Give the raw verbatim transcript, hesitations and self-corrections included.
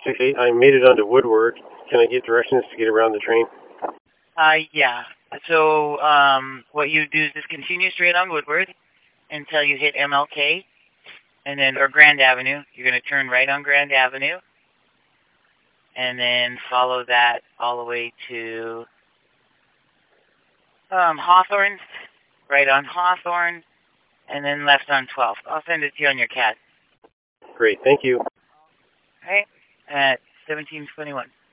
six eight. I made it onto Woodward. Can I get directions to get around the train? Uh, yeah. So, um, what you do is just continue straight on Woodward until you hit M L K, and then, or Grand Avenue. You're going to turn right on Grand Avenue, and then follow that all the way to um, Hawthorne, right on Hawthorne, and then left on twelfth. I'll send it to you on your C A D. Great, thank you. All right, at seventeen twenty-one.